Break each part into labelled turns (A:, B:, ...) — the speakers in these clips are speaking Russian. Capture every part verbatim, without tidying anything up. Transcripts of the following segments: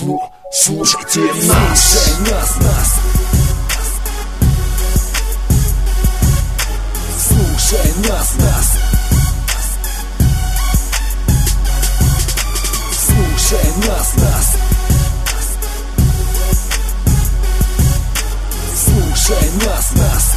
A: Слушайте нас, слушай нас, нас. Слушай нас, нас. Слушай нас, нас. Слушай нас, нас.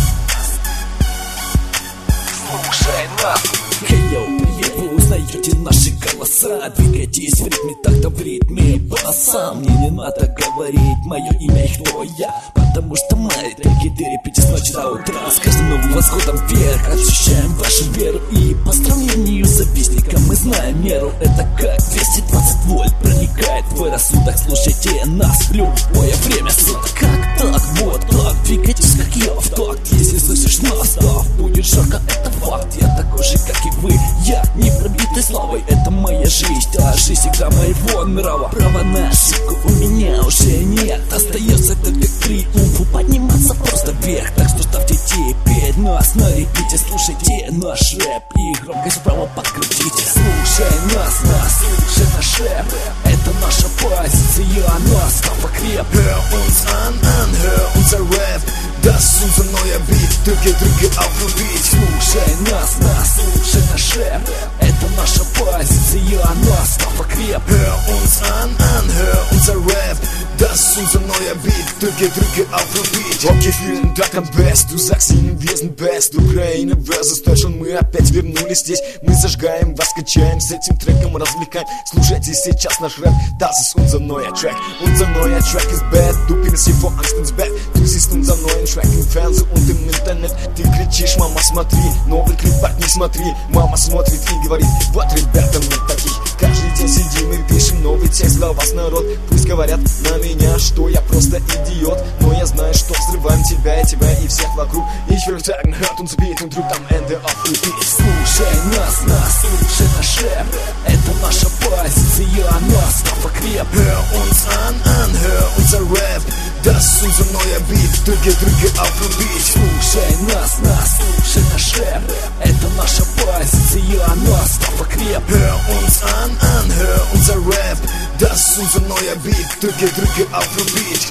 A: Слушай нас. Хей-йоу, привет, вы узнаете наши голоса. Двигайтесь в ритме, так-то в ритме голоса. Мне не надо говорить мое имя и кто я, потому что мои треки ты репетишь с ночи до утра. С каждым новым восходом вверх ощущаем вашу веру. И по сравнению с завистником мы знаем меру. Это как двести двадцать вольт проникает в твой рассудок. Слушайте нас в любое время суток. Как так, вот так, двигайтесь как я в такт. Если слышишь настав, будет жарко, это факт. Я такой же, как и вы, я не пробитый славой. Это моя жизнь, а жизнь всегда моего нрава. Права на ошибку у меня уже нет. Остается только к триумфу подниматься просто вверх. Так что ставьте теперь нас на репите. Слушайте наш рэп и громкость вправо подкрутите. Слушай нас, нас, слушай наш рэп. Это наша позиция, нас там покреп.
B: Hör uns an, an, hör unser Rap. Das ist unser neuer Beat, drücke, drücke auf Repeat.
A: Слушай нас, нас, слушай наш рэп. Это наша позиция, нас там покреп.
B: Hör uns an, an, hör unser Rap. Das ist unser neuer Beat, drücke, drücke auf Repeat. Okay, vielen Dank am Best, du sagst ihnen, wir sind Best. Украина versus Deutschland, мы опять вернулись здесь. Мы зажигаем, вас качаем, с этим треком развлекаем. Слушайте сейчас наш рэп, das ist unser neuer Track. Unser neuer Track ist bad, du bist hier vor Angst ins Bett. Du siehst unser neuen Track im Fernsehen und im Internet. Ты кричишь, мама, смотри, новый клип, бать, не смотри. Мама смотрит и говорит, вот ребята, мы таких. Каждый день сидим и пишем новый текст для вас, народ. Пусть говорят на меня, что я просто идиот, но я знаю, что взрываем тебя и тебя и всех вокруг. Ich will sagen, hört uns Beat und drückt am Ende auf Repeat.
A: Слушай нас, нас, слушай наш рэп. Это наша позиция, нас там покреп.
B: Hör uns an, an, hör unser Rap. Das ist unser neuer Beat, drücke, drücke auf Repeat.
A: Слушай нас, нас, слушай наш рэп. Это наша позиция, нас там покреп.
B: Hör uns an, an, hör unser Rap. Das ist unser neuer Beat, drücke, drücke auf Repeat.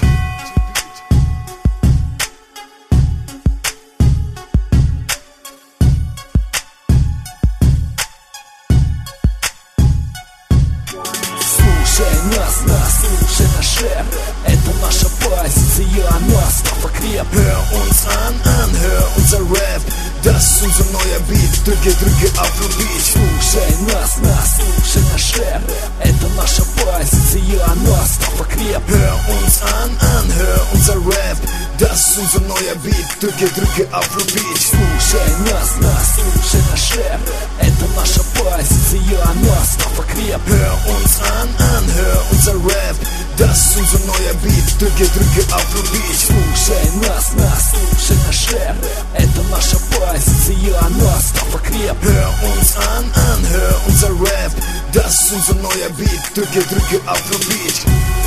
A: Слушай нас, нас, слушай наш рэп. Это наша позиция, нас там покреп.
B: Hör uns an, an, hör unser Rap. Das ist unser neuer Beat, drücke, drücke auf Repeat.
A: Слушай нас, нас, слушай наш рэп. Это наша позиция, нас там покреп.
B: Hör uns an, an, hör unser Rap. Das ist unser neuer Beat, drücke, drücke auf Repeat.
A: Слушай нас, нас, слушай наш рэп. Это наша позиция, нас там покреп.
B: Hör uns an, an, hör unser Rap. Das ist unser neuer Beat, drücke, drücke auf Repeat.
A: Слушай нас, нас, слушай наш рэп. Это наша позиция, нас там покреп.
B: Hör uns an, an, hör unser Rap. Das ist unser neuer Beat, drücke, drücke auf Repeat.